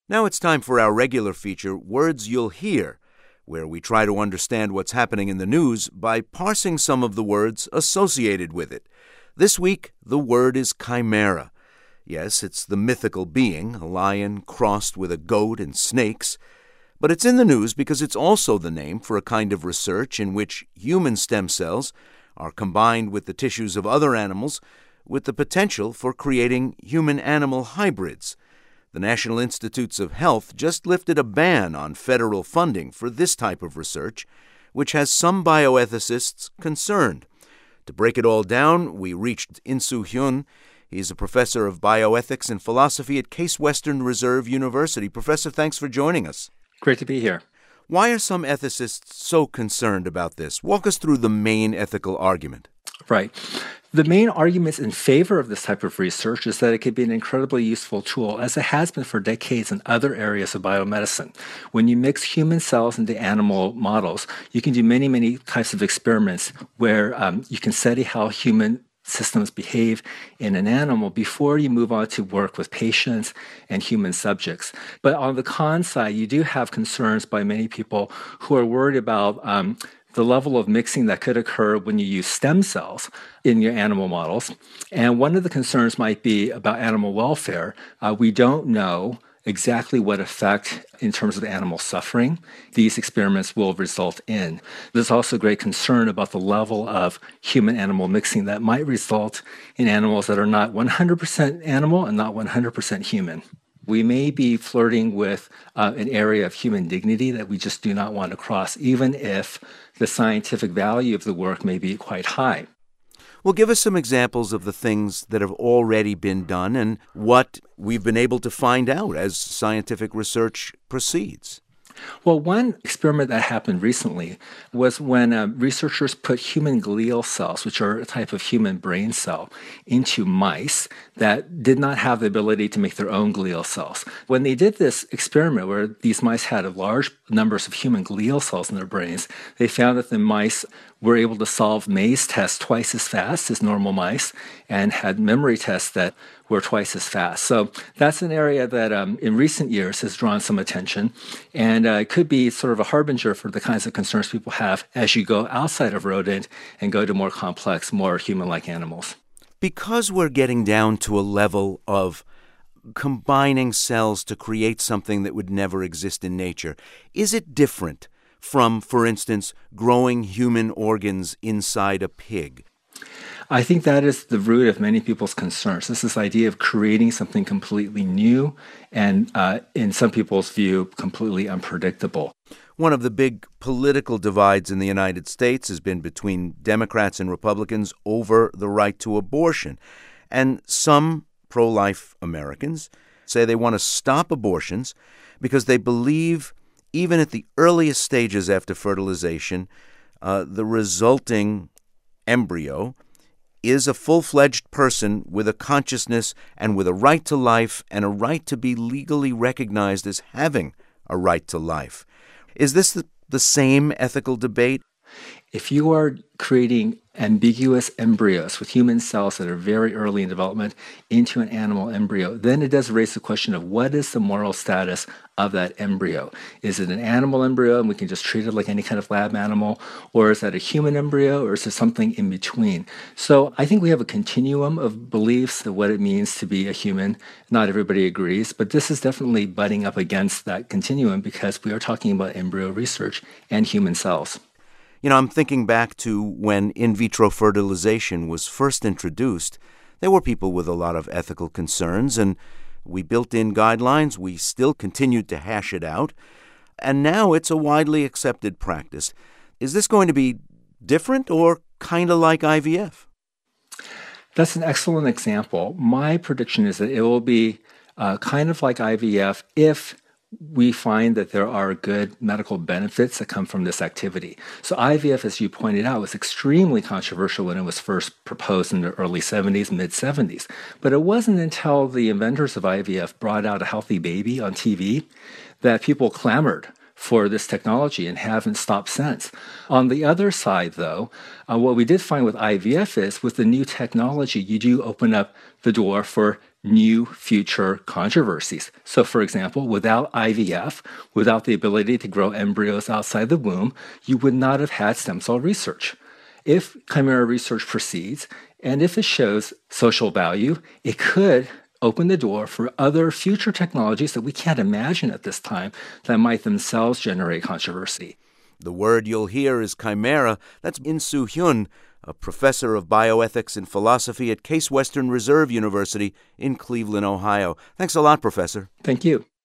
Now it's time for our regular feature, Words You'll Hear, where we try to understand what's happening in the news by parsing some of the words associated with it. This week, the word is chimera. Yes, it's the mythical being, a lion crossed with a goat and snakes. But it's in the news because it's also the name for a kind of research in which human stem cells are combined with the tissues of other animals with the potential for creating human-animal hybrids. The National Institutes of Health just lifted a ban on federal funding for this type of research, which has some bioethicists concerned. To break it all down, we reached In-Soo Hyun. He's a professor of bioethics and philosophy at Case Western Reserve University. Professor, thanks for joining us. Great to be here. Why are some ethicists so concerned about this? Walk us through the main ethical argument. Right. The main arguments in favor of this type of research is that it could be an incredibly useful tool, as it has been for decades in other areas of biomedicine. When you mix human cells into animal models, you can do many, many types of experiments where you can study how human systems behave in an animal before you move on to work with patients and human subjects. But on the con side, you do have concerns by many people who are worried about the level of mixing that could occur when you use stem cells in your animal models. And one of the concerns might be about animal welfare. We don't know exactly what effect in terms of animal suffering these experiments will result in. There's also great concern about the level of human-animal mixing that might result in animals that are not 100% animal and not 100% human. We may be flirting with an area of human dignity that we just do not want to cross, even if the scientific value of the work may be quite high. Well, give us some examples of the things that have already been done and what we've been able to find out as scientific research proceeds. Well, one experiment that happened recently was when researchers put human glial cells, which are a type of human brain cell, into mice that did not have the ability to make their own glial cells. When they did this experiment where these mice had large numbers of human glial cells in their brains, they found that the mice were able to solve maze tests twice as fast as normal mice and had memory tests that were twice as fast. So that's an area that in recent years has drawn some attention, and it could be sort of a harbinger for the kinds of concerns people have as you go outside of rodent and go to more complex, more human-like animals. Because we're getting down to a level of combining cells to create something that would never exist in nature, is it different from, for instance, growing human organs inside a pig? I think that is the root of many people's concerns. This idea of creating something completely new and, in some people's view, completely unpredictable. One of the big political divides in the United States has been between Democrats and Republicans over the right to abortion. And some pro-life Americans say they want to stop abortions because they believe even at the earliest stages after fertilization, the resulting embryo is a full-fledged person with a consciousness and with a right to life and a right to be legally recognized as having a right to life. Is this the same ethical debate? If you are creating ambiguous embryos with human cells that are very early in development into an animal embryo, then it does raise the question of what is the moral status of that embryo? Is it an animal embryo and we can just treat it like any kind of lab animal? Or is that a human embryo, or is there something in between? So I think we have a continuum of beliefs of what it means to be a human. Not everybody agrees, but this is definitely butting up against that continuum because we are talking about embryo research and human cells. You know, I'm thinking back to when in vitro fertilization was first introduced. There were people with a lot of ethical concerns, and we built in guidelines. We still continued to hash it out, and now it's a widely accepted practice. Is this going to be different or kind of like IVF? That's an excellent example. My prediction is that it will be kind of like IVF if we find that there are good medical benefits that come from this activity. So IVF, as you pointed out, was extremely controversial when it was first proposed in the early 70s, mid-70s. But it wasn't until the inventors of IVF brought out a healthy baby on TV that people clamored for this technology and haven't stopped since. On the other side, though, what we did find with IVF is with the new technology, you do open up the door for new future controversies. So, for example, without IVF, without the ability to grow embryos outside the womb, you would not have had stem cell research. If chimera research proceeds, and if it shows social value, it could open the door for other future technologies that we can't imagine at this time that might themselves generate controversy. The word you'll hear is chimera. That's In-Soo Hyun, a professor of bioethics and philosophy at Case Western Reserve University in Cleveland, Ohio. Thanks a lot, Professor. Thank you.